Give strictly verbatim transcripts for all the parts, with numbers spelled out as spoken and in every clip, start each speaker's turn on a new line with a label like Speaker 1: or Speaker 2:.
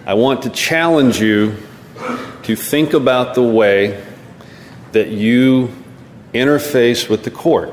Speaker 1: I want to challenge you to think about the way that you interface with the court.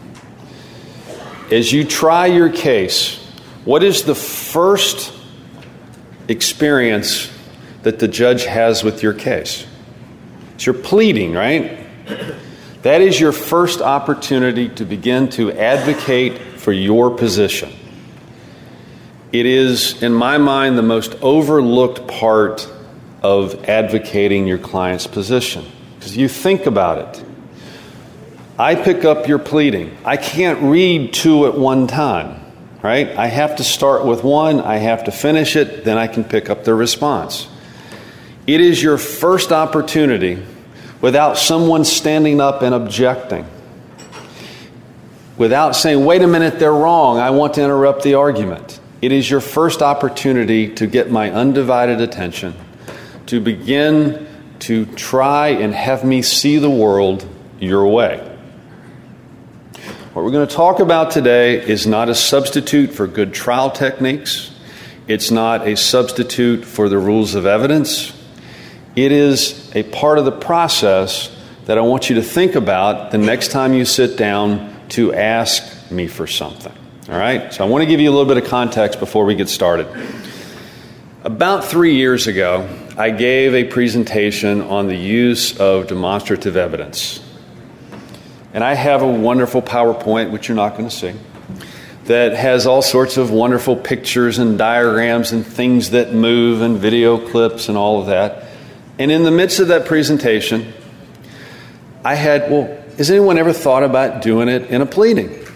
Speaker 1: As you try your case, what is the first experience that the judge has with your case? It's your pleading, right? That is your first opportunity to begin to advocate for your position. It is, in my mind, the most overlooked part of advocating your client's position. Because you think about it. I pick up your pleading. I can't read two at one time, right? I have to start with one, I have to finish it, then I can pick up the response. It is your first opportunity without someone standing up and objecting. Without saying, wait a minute, they're wrong, I want to interrupt the argument. It is your first opportunity to get my undivided attention, to begin to try and have me see the world your way. What we're going to talk about today is not a substitute for good trial techniques. It's not a substitute for the rules of evidence. It is a part of the process that I want you to think about the next time you sit down to ask me for something. All right? So I want to give you a little bit of context before we get started. About three years ago, I gave a presentation on the use of demonstrative evidence. And I have a wonderful PowerPoint, which you're not going to see, that has all sorts of wonderful pictures and diagrams and things that move and video clips and all of that. And in the midst of that presentation, I had, well, has anyone ever thought about doing it in a pleading?